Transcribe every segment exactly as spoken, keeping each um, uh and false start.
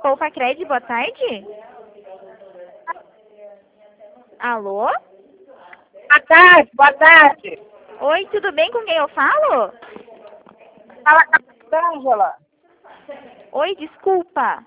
Polpacred, boa tarde. Alô? Boa tarde, boa tarde. Oi, tudo bem? Com quem eu falo? Fala com a Rosângela. Oi, desculpa.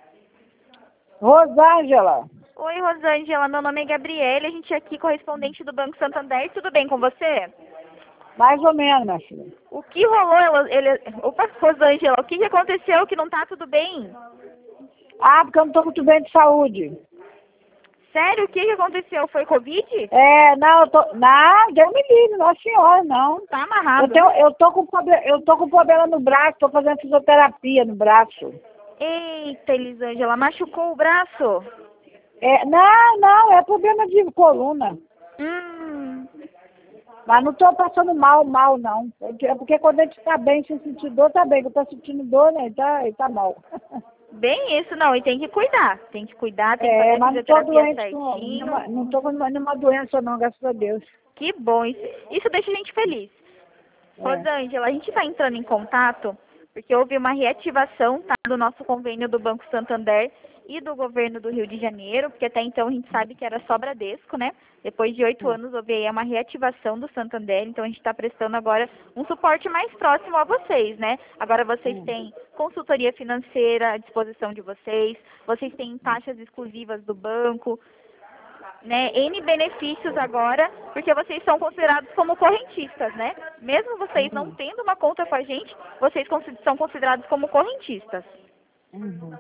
Rosângela. Oi, Rosângela, meu nome é Gabriele, a gente é aqui correspondente do Banco Santander. Tudo bem com você? Mais ou menos, minha filha. O que rolou, ela- ele... Opa, Rosângela, o que, que aconteceu que não tá tudo bem? Ah, porque eu não estou muito bem de saúde. Sério, o que, que aconteceu? Foi Covid? É, não, eu tô. Não, Deus me livre, nossa senhora, não. Tá Eu, amarrado. tenho, eu, tô com problema, eu tô com problema no braço, estou fazendo fisioterapia no braço. Eita, Elisângela, machucou o braço? É, não, não, é problema de coluna. Hum, Mas não estou passando mal, mal, não. É porque quando a gente está bem, sem sentir dor, tá bem. Eu estou sentindo dor, né? Tá, e tá mal. bem isso, não, e tem que cuidar. Tem que cuidar, tem que É, fazer a mas não estou fisioterapia doente, com, certinho. nenhuma, não estou com nenhuma doença, não, graças a Deus. Que bom, isso, isso deixa a gente feliz. É. Rosângela, a gente está entrando em contato porque houve uma reativação, tá, do nosso convênio do Banco Santander e do governo do Rio de Janeiro, porque até então a gente sabe que era só Bradesco, né? Depois de oito anos houve aí uma reativação do Santander, então a gente está prestando agora um suporte mais próximo a vocês, né? Agora vocês têm consultoria financeira à disposição de vocês, vocês têm taxas exclusivas do banco, né, N benefícios agora, porque vocês são considerados como correntistas, né? Mesmo vocês não Uhum. tendo uma conta com a gente, vocês consi- são considerados como correntistas. Uhum.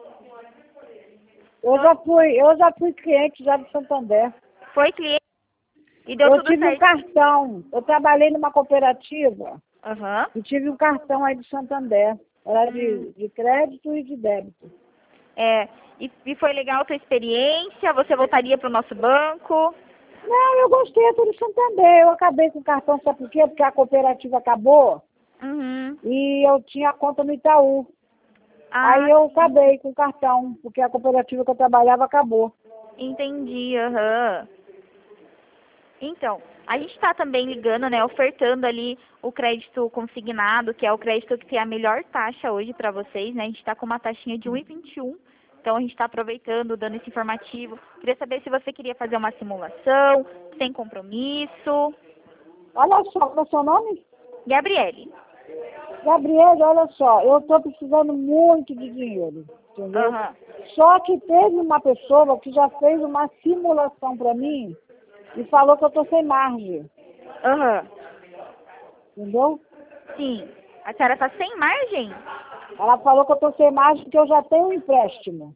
Eu já fui, eu já fui cliente já do Santander. Foi cliente e deu Eu tudo tive um certo. cartão. Eu trabalhei numa cooperativa Aham. e tive um cartão aí do Santander. Era Hum. de, de crédito e de débito. É, e, e foi legal a tua experiência? Você voltaria para o nosso banco? Não, eu gostei do Santander. Eu acabei com o cartão, sabe por quê? Porque a cooperativa acabou Uhum. e eu tinha conta no Itaú. Ah, Aí eu acabei com o cartão, porque a cooperativa que eu trabalhava acabou. entendi, aham. Então, a gente está também ligando, né, ofertando ali o crédito consignado, que é o crédito que tem a melhor taxa hoje para vocês, né? A gente está com uma taxinha de um vírgula vinte e um, então a gente está aproveitando, dando esse informativo. Queria saber se você queria fazer uma simulação, sem compromisso. Olha só, qual é o seu nome? Gabriele. Gabriele, olha só, eu estou precisando muito de dinheiro, entendeu? Aham. Só que teve uma pessoa que já fez uma simulação para mim e falou que eu estou sem margem, Aham. entendeu? Sim. A senhora está sem margem? Ela falou que eu estou sem margem porque eu já tenho um empréstimo.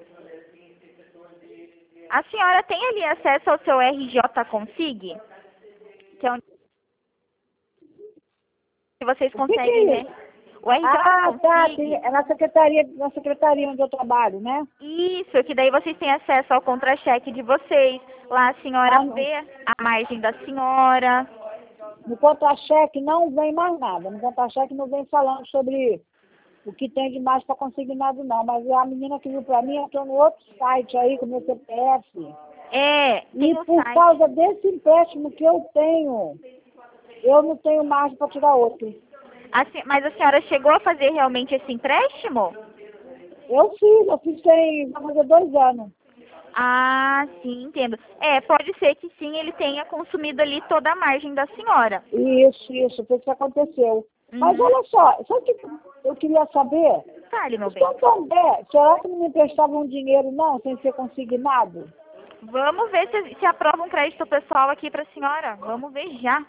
A senhora tem ali acesso ao seu R J Consig? Que é onde vocês O que, que conseguem, é né? isso? O R J Ah, tá, Consig. tem- é na secretaria, na secretaria onde eu trabalho, né? Isso, que daí vocês têm acesso ao contra-cheque de vocês. Lá a senhora Ah, não. vê a margem da senhora. No contra-cheque não vem mais nada. No contra-cheque não vem falando sobre o que tem de mais para consignado, não. Mas a menina que viu para mim entrou no outro site aí com o meu C P F. É, tem E o por site. causa desse empréstimo que eu tenho, eu não tenho margem para tirar outro. A se- mas a senhora chegou a fazer realmente esse empréstimo? Eu fiz, eu fiz tem, vai fazer dois anos. Ah, sim, entendo. É, pode ser que sim, ele tenha consumido ali toda a margem da senhora. Isso, isso, foi isso que aconteceu. Mas Uhum. olha só, sabe o que eu queria saber? Fale, meu O bem. Santander, será que não me emprestavam dinheiro não, sem ser consignado? Vamos ver se, se aprova um crédito pessoal aqui para a senhora. Vamos ver já.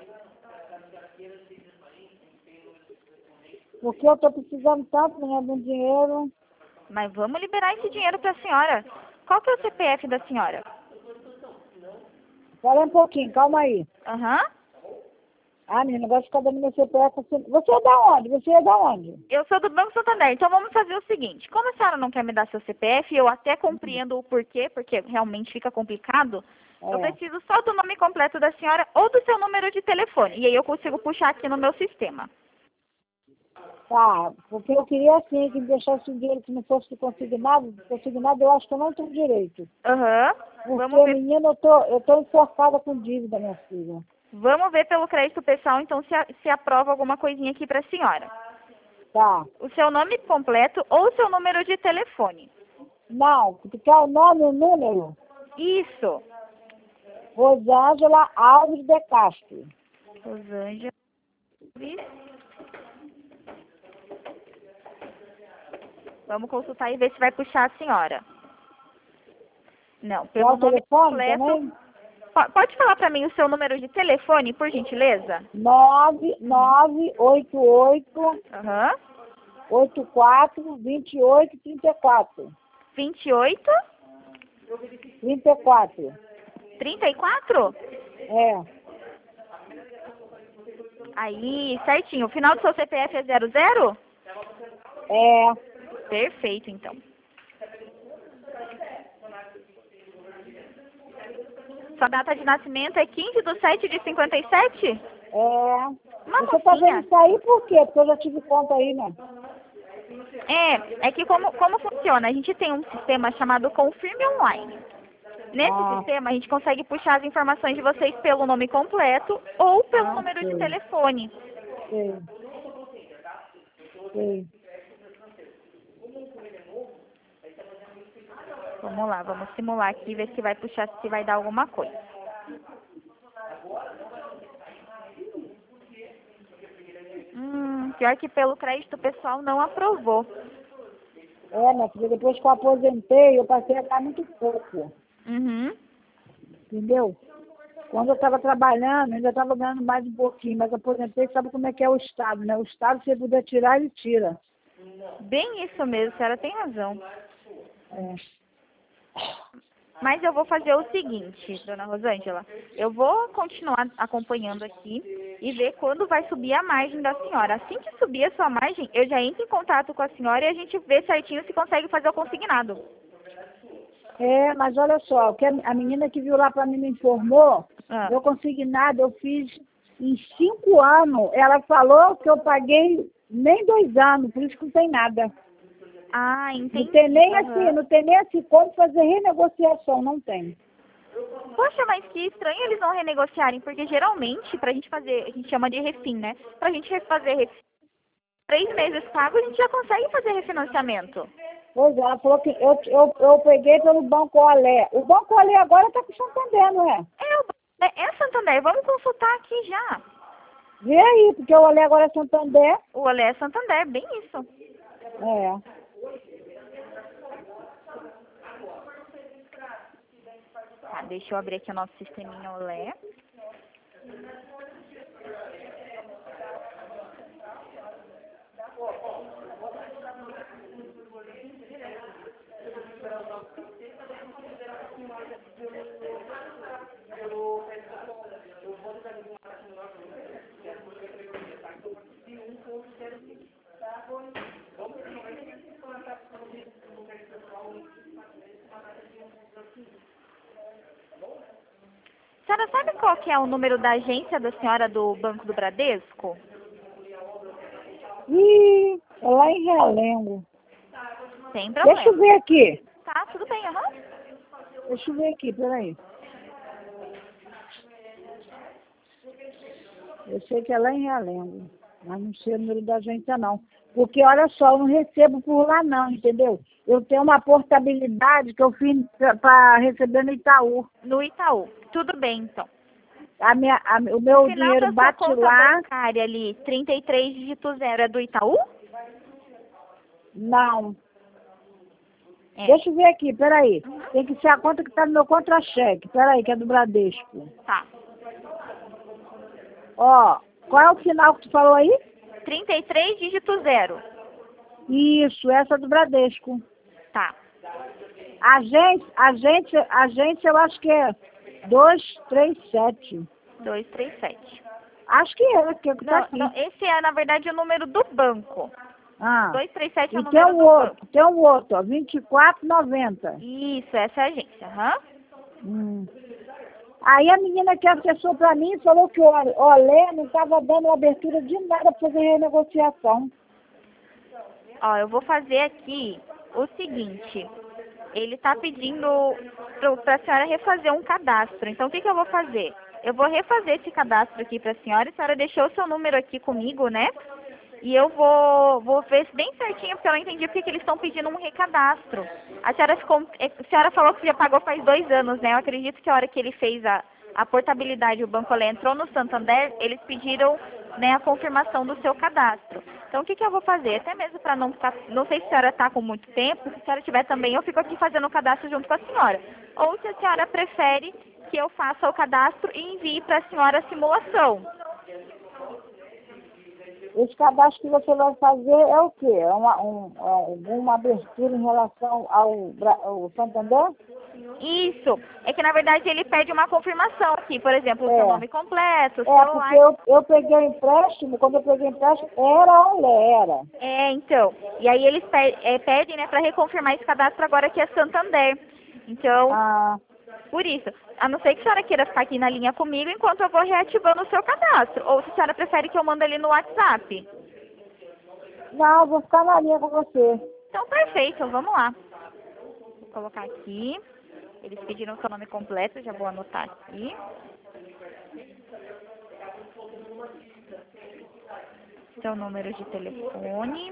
Porque eu estou precisando tanto, né, de um dinheiro. Mas vamos liberar esse dinheiro para a senhora. Qual que é o C P F da senhora? Espera um pouquinho, calma aí. Aham. Ah, menina, agora ficar dando meu C P F. Você você é da onde? Você é da onde? Eu sou do Banco Santander, então vamos fazer o seguinte. Como a senhora não quer me dar seu C P F, eu até compreendo o porquê, porque realmente fica complicado. Eu É. preciso só do nome completo da senhora ou do seu número de telefone. E aí eu consigo puxar aqui no meu sistema. Tá, porque eu queria assim, que me deixasse o dinheiro que não fosse consignado. Consignado eu acho que eu não tenho direito. Aham. Porque, Vamos ver, menina, eu tô, eu tô enforcada com dívida, minha filha. vamos ver pelo crédito pessoal, então, se, a- se aprova alguma coisinha aqui para a senhora. Tá. O seu nome completo ou o seu número de telefone. Não, tu quer o nome e o número? Isso. Rosângela Alves de Castro. Rosângela. Vamos consultar e ver se vai puxar a senhora. Não, Quer pelo o nome telefone completo. também? Po- Pode falar para mim o seu número de telefone, por gentileza? nove nove oito oito, Aham. oito quatro, dois oito, três quatro. vinte e oito, trinta e quatro. trinta e quatro? É. Aí, certinho. O final do seu C P F é zero zero? É. Perfeito, então. Sua data de nascimento é quinze de sete de cinquenta e sete? É. Uma Você tá mocinha. vendo isso aí por quê? Porque eu já tive conta aí, né? É, é que como, como funciona? A gente tem um sistema chamado Confirme Online. Nesse Ah. sistema, a gente consegue puxar as informações de vocês pelo nome completo ou pelo Ah, número de sei. telefone. Sei. Sei. Vamos lá, vamos simular aqui, ver se vai puxar, se vai dar alguma coisa. Hum, pior que pelo crédito pessoal não aprovou. É, minha filha, depois que eu aposentei, eu passei a dar muito pouco. Uhum. Entendeu? Quando eu estava trabalhando, ainda estava ganhando mais um pouquinho, mas aposentei, sabe como é que é o Estado, né? O Estado, se ele puder tirar, ele tira. Bem isso mesmo, a senhora tem razão. É. Mas eu vou fazer o seguinte, dona Rosângela. Eu vou continuar acompanhando aqui e ver quando vai subir a margem da senhora. Assim que subir a sua margem, eu já entro em contato com a senhora e a gente vê certinho se consegue fazer o consignado. É, mas olha só, o que a a menina que viu lá para mim me informou, Ah. eu consegui nada, eu fiz em cinco anos. Ela falou que eu paguei nem dois anos, por isso que não tem nada. Ah, entendi. Não tem nem Aham. assim, não tem nem assim como fazer renegociação, não tem. Poxa, mas que estranho eles não renegociarem, porque geralmente, pra gente fazer, a gente chama de refin, né? Pra gente fazer refin, três meses pago, a gente já consegue fazer refinanciamento. Pois é, ela falou que eu, eu, eu peguei pelo Banco Olé. O Banco Olé agora está com o Santander, não é? É, o- é, é Santander, vamos consultar aqui já. Vê aí, porque o Olé agora é Santander. O Olé é Santander, bem isso. É. Tá, deixa eu abrir aqui o nosso sisteminha Olé. A senhora sabe qual que é o número da agência da senhora do Banco do Bradesco? Ih, é lá em Realengo. Sem Deixa eu problema. ver aqui. Tá, tudo bem, aham. Deixa eu ver aqui, peraí. Eu sei que é lá em Realengo, mas não sei o número da agência, não. Porque, olha só, eu não recebo por lá, não, entendeu? Eu tenho uma portabilidade que eu fiz para receber no Itaú. No Itaú. Tudo bem, então. A minha, a, o meu O final dinheiro da sua bate conta lá. bancária ali, trinta e três dígito zero, é do Itaú? Não. É. Deixa eu ver aqui, peraí. Tem que ser a conta que está no meu contra-cheque. Peraí, que é do Bradesco. Tá. Ó, qual é o final que tu falou aí? trinta e três dígito zero. Isso, essa é do Bradesco. Tá. Agência, agência, agência eu acho que é dois três sete. duzentos e trinta e sete. Acho que é, que é o que tá Não, aqui. não, esse é, na verdade, o número do banco. Ah. duzentos e trinta e sete é o E tem número um do outro, banco. tem um outro, ó, vinte e quatro noventa. Isso, essa é a agência, aham. Hum. Aí a menina que acessou para mim falou que o Olé não estava dando abertura de nada para fazer renegociação. Ó, eu vou fazer aqui o seguinte. Ele tá pedindo para a senhora refazer um cadastro. Então, o que, que eu vou fazer? Eu vou refazer esse cadastro aqui para a senhora. A senhora deixou o seu número aqui comigo, né? E eu vou, vou ver bem certinho, porque eu não entendi porque que eles estão pedindo um recadastro. A senhora, ficou, a senhora falou que já pagou faz dois anos, né? Eu acredito que a hora que ele fez a, a portabilidade, o Banco Olé entrou no Santander, eles pediram, né, a confirmação do seu cadastro. Então, o que, que eu vou fazer? Até mesmo para não ficar... Não sei se a senhora está com muito tempo. Se a senhora tiver também, eu fico aqui fazendo o cadastro junto com a senhora. Ou se a senhora prefere que eu faça o cadastro e envie para a senhora a simulação. Esse cadastro que você vai fazer é o quê? É uma, um, é alguma abertura em relação ao, Bra- ao Santander? Isso. É que, na verdade, ele pede uma confirmação aqui. Por exemplo, o É. seu nome completo, o É, celular. porque eu, eu peguei o empréstimo, quando eu peguei o empréstimo, era a Olé, era. É, então. E aí eles pe é, pedem, né, para reconfirmar esse cadastro agora que é Santander. Então, Ah, por isso. A não ser que a senhora queira ficar aqui na linha comigo enquanto eu vou reativando o seu cadastro. Ou se a senhora prefere que eu mande ali no WhatsApp. não, vou ficar na linha com você. Então, perfeito. Vamos lá. Vou colocar aqui. Eles pediram seu nome completo, já vou anotar aqui. Seu número de telefone.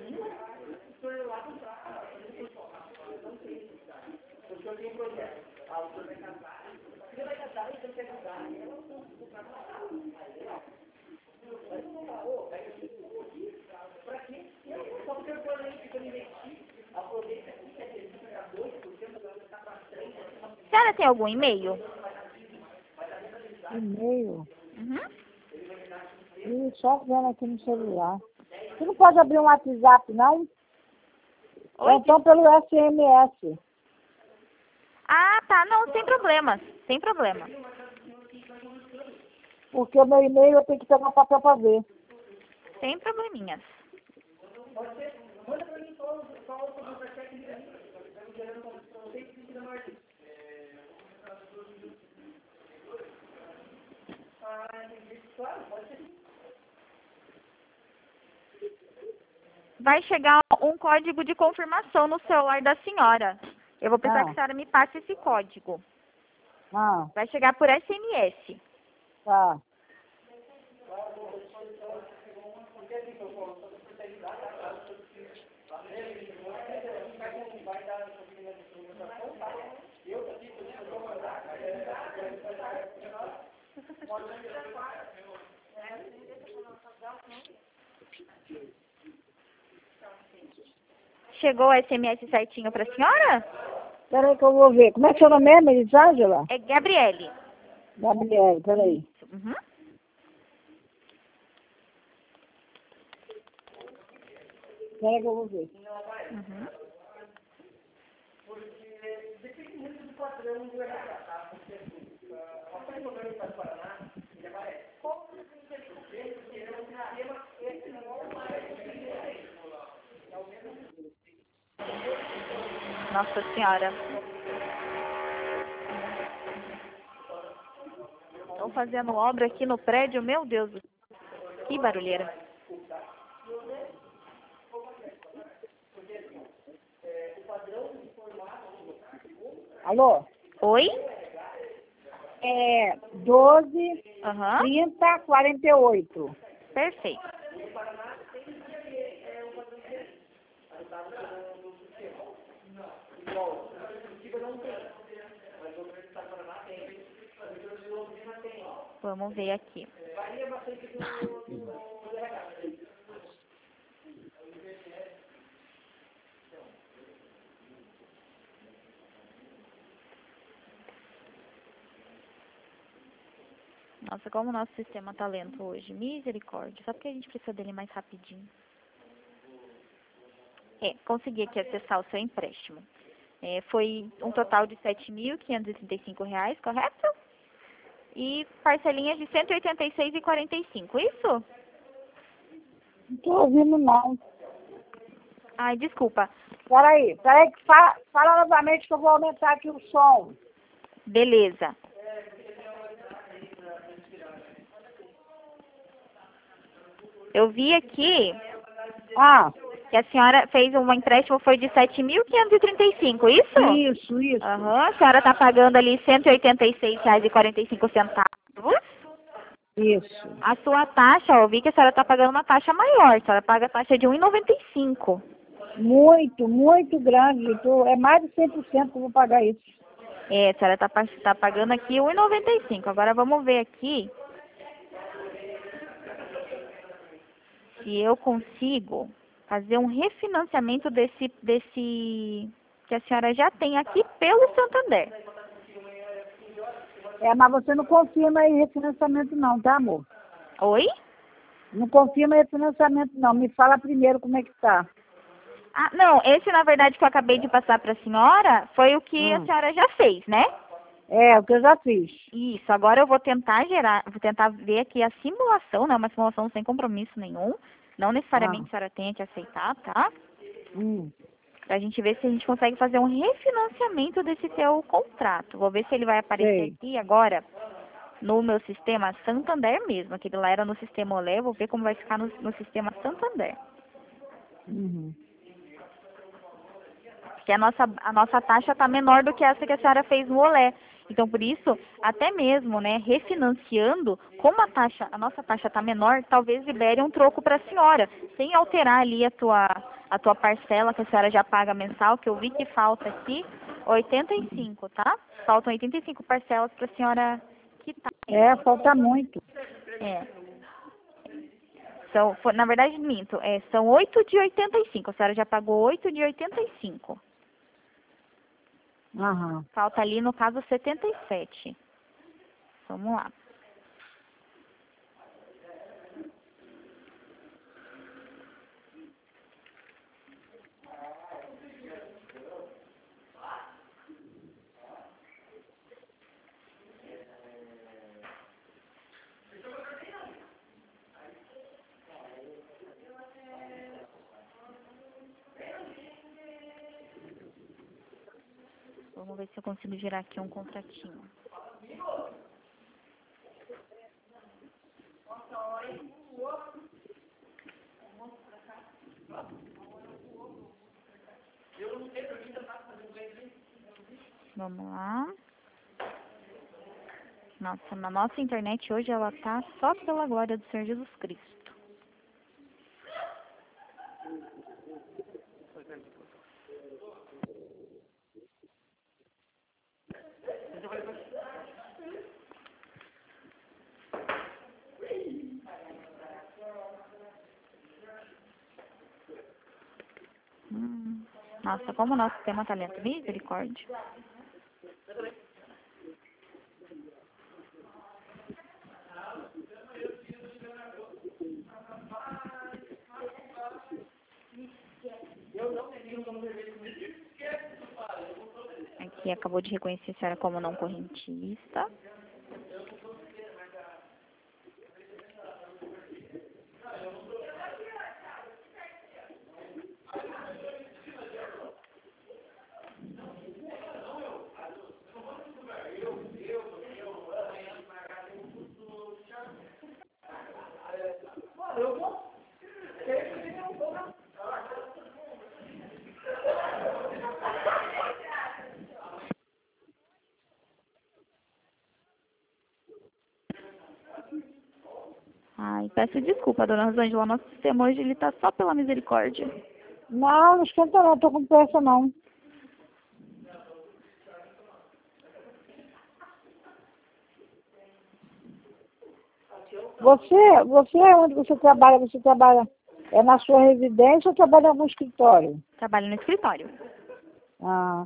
A senhora tem algum e-mail? E-mail. Uhum. Ih, só vendo aqui no celular. Você não pode abrir um WhatsApp, não? Oi? Ou então pelo S M S. Ah, tá. Não, sem problema. Sem problema. Porque o meu e-mail eu tenho que pegar um papel para ver. Sem probleminhas. Vai chegar um código de confirmação no celular da senhora. Eu vou precisar Ah. que a senhora me passe esse código. Ah, Vai chegar por S M S. tá. Chegou o S M S certinho para a senhora? Peraí que eu vou ver. Como é que seu nome é, Melisângela? É Gabriele. Gabriele, peraí. Uhum. Peraí que eu vou ver. Uhum. Nossa senhora. Estão fazendo obra aqui no prédio, meu Deus. do- Que barulheira. Alô? Oi? É doze, Aham. trinta, quarenta e oito. Perfeito. Vamos ver aqui. Nossa, como o nosso sistema tá lento hoje. Misericórdia. Só porque a gente precisa dele mais rapidinho. É, consegui aqui acessar o seu empréstimo. É, foi um total de sete mil quinhentos e trinta e cinco reais, correto? E parcelinhas de cento e oitenta e seis reais e quarenta e cinco, isso? Não tô ouvindo, não. Ai, desculpa. Peraí, peraí que fala, fala novamente que eu vou aumentar aqui o som. Beleza. Eu vi aqui Ah, que a senhora fez um empréstimo foi de sete mil quinhentos e trinta e cinco, isso? isso, isso. Aham, a senhora está pagando ali cento e oitenta e seis reais e quarenta e cinco centavos. Isso. A sua taxa, ó, eu vi que a senhora está pagando uma taxa maior. A senhora paga a taxa de um real e noventa e cinco centavos. Muito, muito grande. Tô- É mais de cem por cento que eu vou pagar isso. É, a senhora está tá pagando aqui um real e noventa e cinco centavos. Agora vamos ver aqui se eu consigo fazer um refinanciamento desse, desse que a senhora já tem aqui pelo Santander. É, mas você não confirma aí refinanciamento não, tá, amor? Oi? Não confirma refinanciamento não. Me fala primeiro como é que tá. Ah, não, esse na verdade que eu acabei de passar para a senhora foi o que a Hum. senhora já fez, né? É, o que eu já fiz. Isso, agora eu vou tentar gerar, vou tentar ver aqui a simulação, né? Uma simulação sem compromisso nenhum. Não necessariamente Ah. a senhora tenha que aceitar, tá? Hum. Pra gente ver se a gente consegue fazer um refinanciamento desse teu contrato. Vou ver se ele vai aparecer Sei. aqui agora no meu sistema Santander mesmo. Aquele lá era no sistema Olé, vou ver como vai ficar no, no sistema Santander. Uhum. Porque a nossa, a nossa taxa está menor do que essa que a senhora fez no Olé. Então, por isso, até mesmo, né, refinanciando, como a taxa, a nossa taxa está menor, talvez libere um troco para a senhora, sem alterar ali a tua, a tua parcela que a senhora já paga mensal, que eu vi que falta aqui oitenta e cinco, tá? Faltam oitenta e cinco parcelas para a senhora quitar. É, falta muito. É. São, fo- na verdade, minto, é, são oito de oitenta e cinco. A senhora já pagou oito de oitenta e cinco. Aham. Falta ali, no caso, setenta e sete. Vamos lá. Vamos ver se eu consigo gerar aqui um contratinho. Vamos lá. Nossa, na nossa internet hoje ela tá só pela glória do Senhor Jesus Cristo. Hum, nossa, como o nosso tema tá lento. Misericórdia. Aqui acabou de reconhecer a senhora como não correntista. Ai, peço desculpa, dona Rosângela. Nosso sistema hoje ele tá só pela misericórdia. Não, não esquenta não, tô com pressa não. Você, você, onde você trabalha, você trabalha, é na sua residência ou trabalha em algum escritório? Trabalho no escritório. Ah,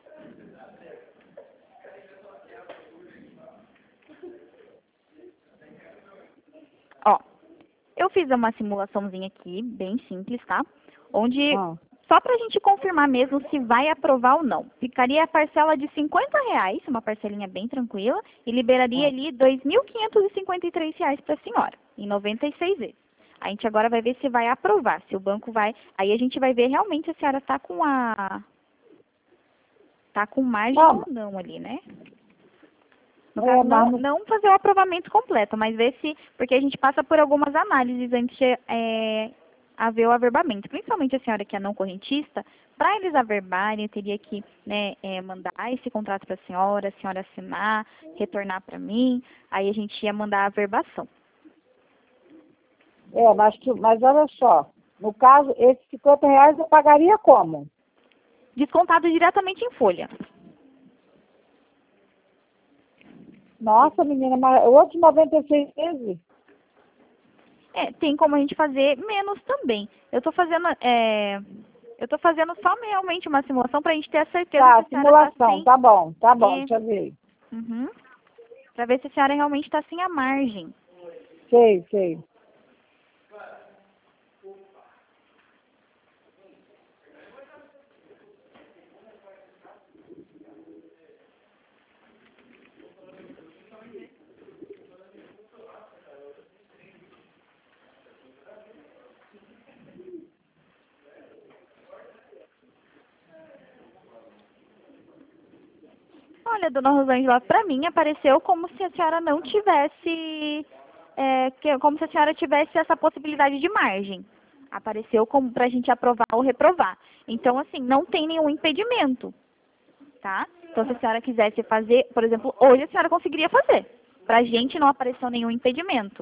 Ó, eu fiz uma simulaçãozinha aqui, bem simples, tá? Onde, ah, só pra gente confirmar mesmo se vai aprovar ou não, ficaria a parcela de cinquenta reais, uma parcelinha bem tranquila, e liberaria ah. ali dois mil quinhentos e cinquenta e três reais pra senhora, em noventa e seis vezes. A gente agora vai ver se vai aprovar, se o banco vai... Aí a gente vai ver realmente se a senhora tá com a... Tá com margem Não, ou não ali, né? No é, caso, mas não, não, não fazer o aprovamento completo, mas ver se... Porque a gente passa por algumas análises antes de é, haver o averbamento. Principalmente a senhora que é não correntista, para eles averbarem, eu teria que, né, é, mandar esse contrato para a senhora, a senhora assinar, retornar para mim, aí a gente ia mandar a averbação. É, mas, tu, mas olha só, no caso, esses cinquenta reais eu pagaria como? Descontado diretamente em folha. Nossa, menina, mas outros noventa e seis vezes? É, tem como a gente fazer menos também. Eu tô fazendo, é, eu tô fazendo só realmente uma simulação pra gente ter a certeza Tá, que a senhora tá simulação, sem... tá bom, tá bom, É, deixa eu ver. uhum, pra ver se a senhora realmente tá sem a margem. Sei, sei. Olha, dona Rosângela, pra mim apareceu como se a senhora não tivesse, é, que, como se a senhora tivesse essa possibilidade de margem. Apareceu como pra gente aprovar ou reprovar. Então, assim, não tem nenhum impedimento, tá? Então, se a senhora quisesse fazer, por exemplo, hoje a senhora conseguiria fazer. Pra gente não apareceu nenhum impedimento.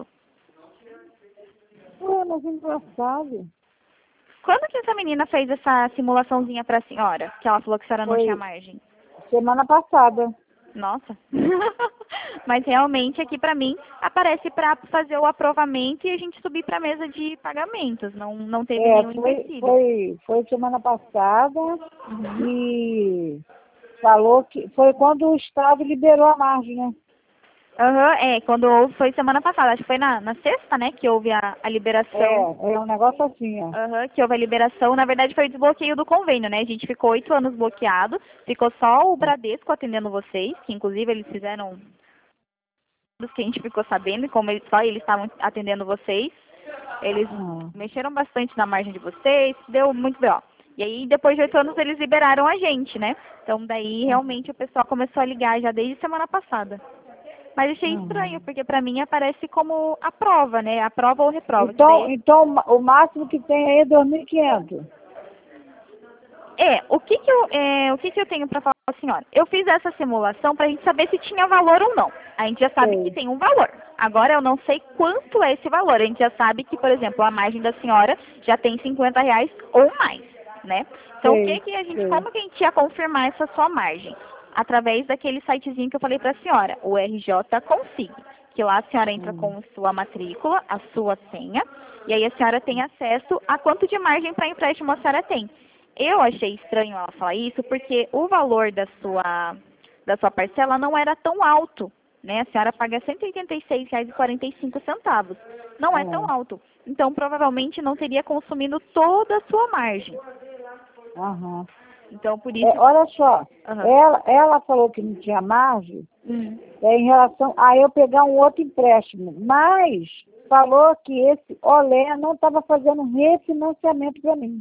Ué, mas engraçado. Quando que essa menina fez essa simulaçãozinha pra senhora? Que ela falou que a senhora não Foi tinha margem? semana passada. Nossa. Mas realmente aqui pra mim aparece pra fazer o aprovamento e a gente subir pra mesa de pagamentos. Não, não teve É, nenhum foi, empecilho. foi, foi semana passada Uhum. e falou que foi quando o Estado liberou a margem, né? Aham, é, quando houve, foi semana passada, acho que foi na, na sexta, né, que houve a, a liberação. É, é um negócio assim, ó. Aham, que houve a liberação. Na verdade, foi o desbloqueio do convênio, né? A gente ficou oito anos bloqueado. Ficou só o Bradesco atendendo vocês, que inclusive eles fizeram dos que a gente ficou sabendo, e como eles, só eles estavam atendendo vocês, eles Ah, mexeram bastante na margem de vocês, deu muito B O. E aí, depois de oito anos, eles liberaram a gente, né? Então, daí, realmente, o pessoal começou a ligar já desde semana passada. Mas achei estranho, uhum. porque pra mim aparece como a prova, né? A prova ou reprova. Que Então, daí então o máximo que tem aí é dois mil e quinhentos. é, o que que eu, é, o que que eu tenho para falar para a senhora? Eu fiz essa simulação para a gente saber se tinha valor ou não. A gente já sabe que Sei. tem um valor. Agora eu não sei quanto é esse valor. A gente já sabe que, por exemplo, a margem da senhora já tem cinquenta reais ou mais, né? Então o que Sei, que a gente, sei. como que a gente ia confirmar essa sua margem? Através daquele sitezinho que eu falei para a senhora, o R J Consig, que lá a senhora entra Hum. com sua matrícula, a sua senha, e aí a senhora tem acesso a quanto de margem para empréstimo a senhora tem. Eu achei estranho ela falar isso porque o valor da sua, da sua parcela não era tão alto, né? A senhora paga cento e oitenta e seis reais e quarenta e cinco centavos. Não é tão É. alto. Então, provavelmente não teria consumido toda a sua margem. Aham. Então, por isso... É, olha só, Aham. ela, ela falou que não tinha margem Hum. é, em relação a eu pegar um outro empréstimo, mas falou que esse Olé não estava fazendo refinanciamento para mim.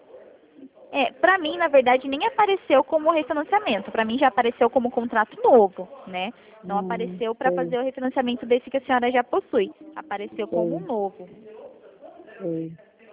É, pra mim, na verdade, nem apareceu como refinanciamento. Pra mim já apareceu como contrato novo, né? Não Hum, apareceu para sei, fazer o refinanciamento desse que a senhora já possui. Apareceu como um sei, novo. sei.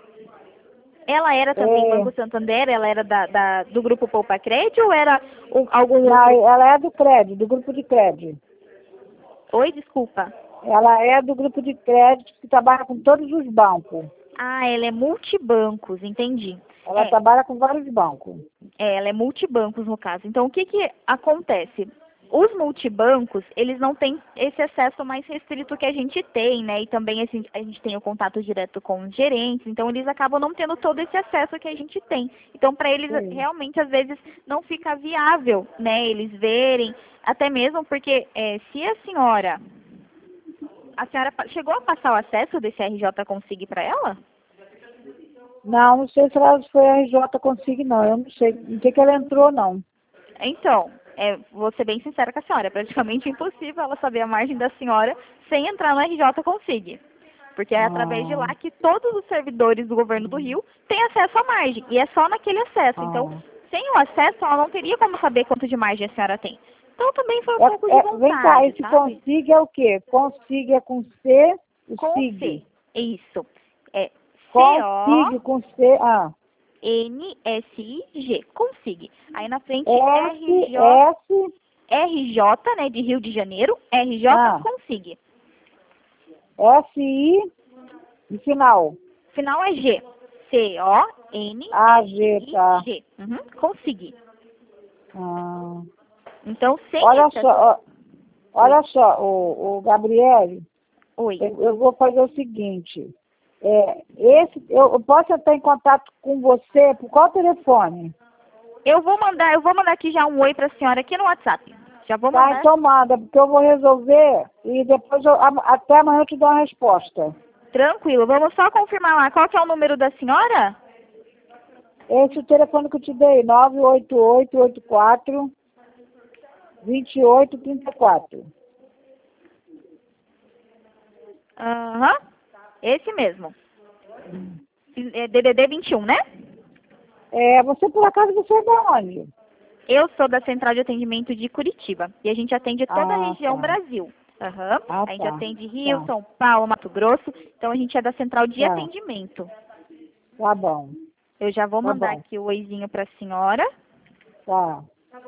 Ela era também É, Banco Santander? Ela era da, da- do Grupo Poupa Crédito ou era um- algum não, outro? ela é do crédito, do grupo de crédito. Oi, desculpa. Ela é do grupo de crédito que trabalha com todos os bancos. Ah, ela é multibancos, entendi. Ela É, trabalha com vários bancos. é, ela é multibancos no caso. Então, o que que acontece? Os multibancos, eles não têm esse acesso mais restrito que a gente tem, né? E também a gente, a gente tem o contato direto com os gerentes, então eles acabam não tendo todo esse acesso que a gente tem. Então, para eles, Sei. realmente, às vezes, não fica viável, né? Eles verem, até mesmo porque é, se a senhora, a senhora pa- chegou a passar o acesso desse R J Consig para ela? Não, não sei se ela foi a R J Consig, não. Eu não sei em que, que ela entrou, não. Então, é, vou ser bem sincera com a senhora, é praticamente impossível ela saber a margem da senhora sem entrar no R J Consig. Porque é através de lá Ah, que todos os servidores do governo do Rio têm acesso à margem. E é só naquele acesso. Então, ah. sem o acesso, ela não teria como saber quanto de margem a senhora tem. Então, também foi um pouco É, de é, vem cá, vontade, esse sabe? Consig é o quê? Consig é com C, o Com C. Sig. Isso. É Consig, com C, ah. N S I G, Consig. Aí na frente, S, R J, S, R J, né, de Rio de Janeiro, R J Ah. Consig. S, I, e final. Final é G. C O N A, G, tá. G. Uhum, Consig. Ah. Então, sem Olha essa- só, ó, olha só, o, o Gabriele, Oi. eu, eu vou fazer o seguinte. É, esse, eu, eu posso entrar em contato com você por qual telefone? Eu vou mandar, eu vou mandar aqui já um oi pra senhora aqui no WhatsApp. Já vou Tá, mandar. então manda, porque eu vou resolver e depois eu, a- até amanhã eu te dou uma resposta. Tranquilo. Vamos só confirmar lá. Qual que é o número da senhora? Esse é o telefone que eu te dei, nove oito oito oito quatro, dois oito três quatro. Aham. Esse mesmo. É D D D vinte e um, né? É, você por acaso você é de onde? Eu sou da Central de Atendimento de Curitiba. E a gente atende toda a Ah, região tá. Brasil. Aham. Ah, A gente tá. atende Rio, Tá. São Paulo, Mato Grosso. Então a gente é da Central de Tá. Atendimento. Tá bom. Eu já vou Tá mandar bom. aqui o oizinho pra senhora. Tá.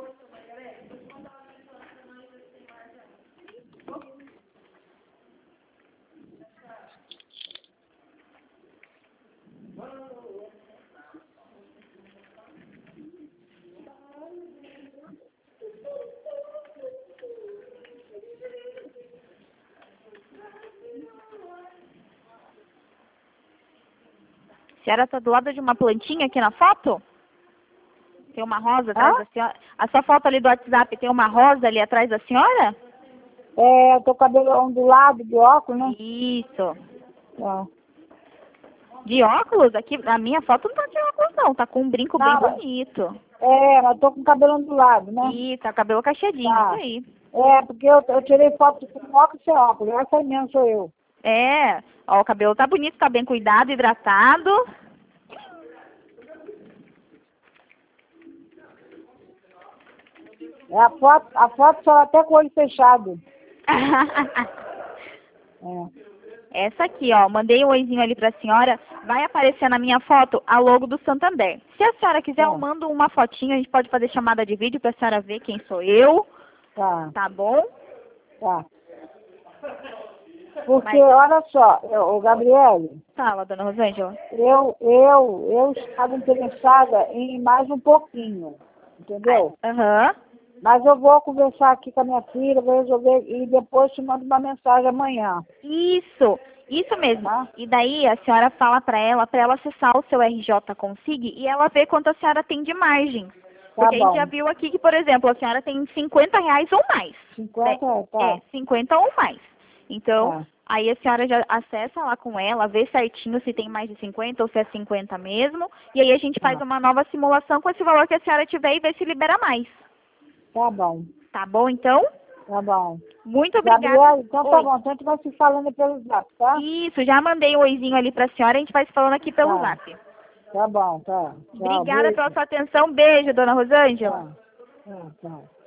A senhora tá do lado de uma plantinha aqui na foto? Tem uma rosa atrás Hã? da senhora? A sua foto ali do WhatsApp tem uma rosa ali atrás da senhora? É, eu tô com o cabelo ondulado, de óculos, né? Isso. Tá. De óculos? Aqui, a minha foto não tá de óculos não, tá com um brinco Não, bem mas- bonito. É, mas tô com o cabelo ondulado, né? Ih, tá cabelo cacheadinho, Tá. isso aí. É, porque eu, eu tirei foto com óculos e sem óculos. Essa aí mesmo sou eu. É, ó, o cabelo tá bonito, tá bem cuidado, hidratado. É a foto, a foto só até com o olho fechado. É. Essa aqui, ó, mandei um oizinho ali pra senhora, vai aparecer na minha foto a logo do Santander. Se a senhora quiser, eu Tá. mando uma fotinha, a gente pode fazer chamada de vídeo pra senhora ver quem sou eu, Tá, tá bom? tá. Porque, Mas- olha só, o Gabriele, Fala, dona Rosângela. eu, eu, eu estava interessada em mais um pouquinho, entendeu? Aham. Mas eu vou conversar aqui com a minha filha, vou resolver e depois te mando uma mensagem amanhã. Isso, isso mesmo. Tá. E daí a senhora fala pra ela, pra ela acessar o seu R J Consig e ela ver quanto a senhora tem de margem. Tá Porque a gente bom. já viu aqui que, por exemplo, a senhora tem cinquenta reais ou mais. cinquenta, né? tá. É, cinquenta ou mais. Então, Tá. aí a senhora já acessa lá com ela, vê certinho se tem mais de cinquenta ou se é cinquenta mesmo. E aí a gente faz Tá. uma nova simulação com esse valor que a senhora tiver e vê se libera mais. Tá bom, Tá bom, então? tá bom. Muito obrigada. Gabriele, então tá Oi. bom, então a gente vai se falando pelo zap, tá? Isso, já mandei um oizinho ali pra senhora, a gente vai se falando aqui pelo Tá. zap. Tá bom, tá. Tchau, Obrigada beijo. pela sua atenção. Beijo, dona Rosângela. Tá, tá, tá.